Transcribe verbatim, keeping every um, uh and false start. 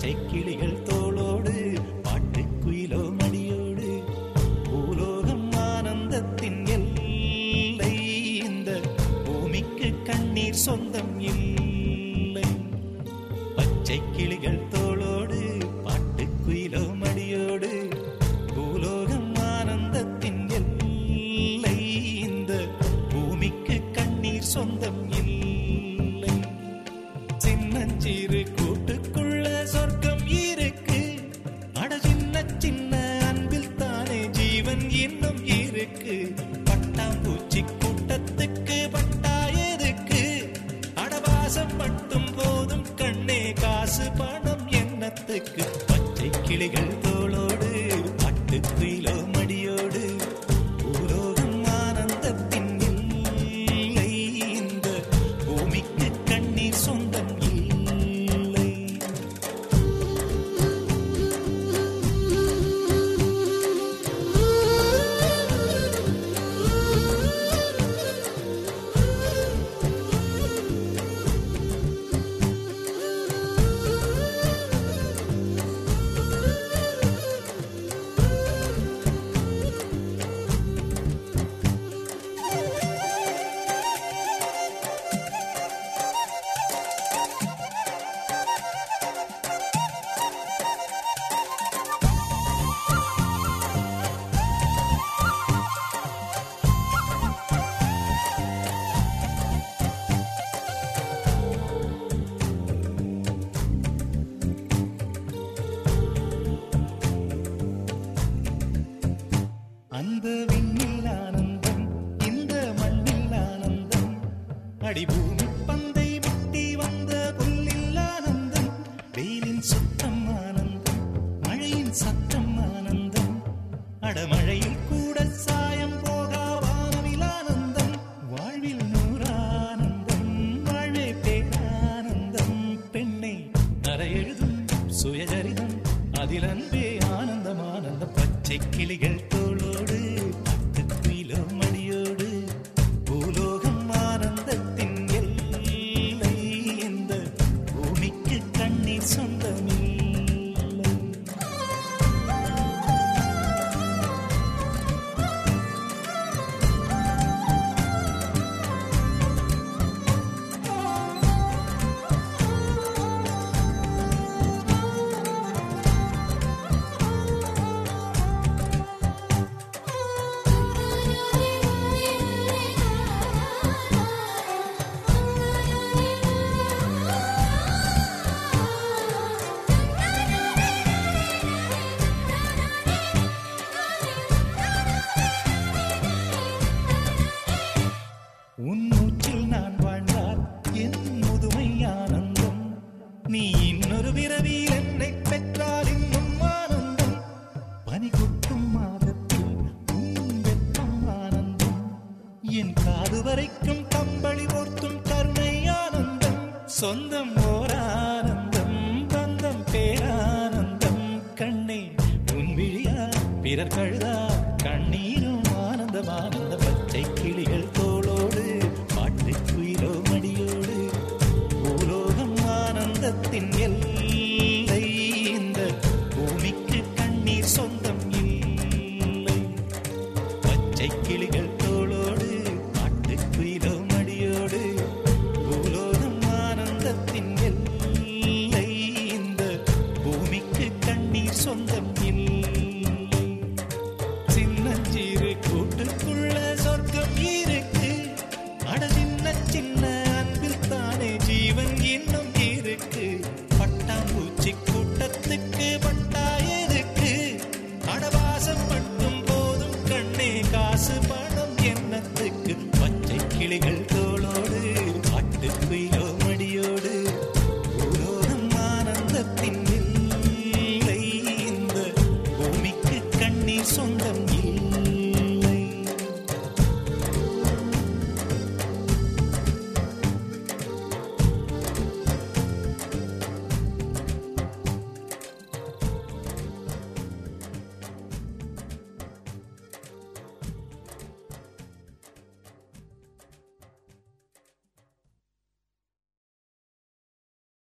பச்சை கிளிகள் தோளோடு பாட்டுக்குயிலோ மடியோடு பூலோகம் ஆனந்தத்தின் எல்லை இந்த பூமிக்கு கண்ணீர் சொந்தம் இல்லை. பச்சை கிளிகள் தோளோடு பாட்டுக்குயிலோ மடியோடு பூலோகம் ஆனந்தத்தின் எல்லை இந்த பூமிக்கு கண்ணீர் சொந்தம் இல்லை. சின்னஞ்சிறு கூட்டுக்குள்ள சொர்க்கம் இருக்கு, அட சின்ன சின்ன அன்பில் தானே ஜீவன் இன்னும் இருக்கு. பட்டாம்பூச்சி கூட்டத்துக்கு பட்டா எதுக்கு, அடவாசம் பட்டும் போதும் கண்ணே காசு பணம் என்னத்துக்கு. பச்சை கிளிகள் தோளோடு பட்டுக்குயிலோ மடியோடு பூலோகம் ஆனந்தத்தின் இல்லை இந்த பூமிக்கு கண்ணீர் சொந்தம் இல்லை. அந்த விண்ணில் ஆனந்தம், இந்த மண்ணில் ஆனந்தம், அடிபூமி பந்தை விட்டி வந்த புல்லில் ஆனந்தம். வெயிலின் சுத்தம் ஆனந்தம், மழையின் சத்தம் ஆனந்தம், அடமழையில் கூட சாயம் போகா வானவில் ஆனந்தம். வாழ்வில் நூறானந்தம், வாழ்வே பேரானந்தம். பெண்ணை அறை எழுதும் சுயசரிதம், அதில் அன்பே ஆனந்தம் ஆனந்தம். பச்சை கிளிகள் தோளோடு பட்டுக்குயிலோ மடியோடு பூலோகம் ஆனந்தத்தின் எல்லை இந்த பூமிக்கு கண்ணீர் சொந்தமில்லை. உன் மூச்சில் நான் வாழ்ந்தால் என் முதுமை ஆனந்தம், நீ இன்னொரு பிறவியில் என்னை பெற்றால் இன்னும் ஆனந்தம். பனி கொட்டும் மாதத்தில் உன் வெப்பம் ஆனந்தம், என் காது வரைக்கும் கம்பளி போர்த்தும் கருணை ஆனந்தம். சொந்தம் ஓர் ஆனந்தம், பந்தம் பேரானந்தம். கண்ணே உன் விழியா பிறர் கழுதா கண்ணீரும் ஆனந்தம் ஆனந்த. பச்சை கிளிகள் தோளோடு பாட்டுக்குயிலோ மடியோடு பூலோகம் ஆனந்தத்தின் எல்லை இந்த பூமிக்கு கண்ணீர் சொந்தம் இல்லை. பச்சை கிளிகள் தோளோடு பாட்டுக்குயிலோ மடியோடு பூலோகம் ஆனந்தத்தின் எல்லை இந்த பூமிக்கு கண்ணீர் சொந்தம் இல்லை. சின்னஞ்சிறு கூட்டுக்குள்ள சொர்க்கம் இருக்கு, அட சின்ன சின்ன அன்பில் தானே ஜீவன் இன்னும் இருக்கு. பட்டாம்பூச்சி கூட்டத்துக்கு பட்டா எதுக்கு, அடவாசம் பட்டும் போதும் கண்ணே காசு பணம் என்னத்துக்கு. பச்சை கிளிகள் தோளோடு பாட்டுக்குயிலோ மடியோடு பூலோகம் ஆனந்தத்தின் இல்லை இந்த பூமிக்கு கண்ணீர் சொந்தம்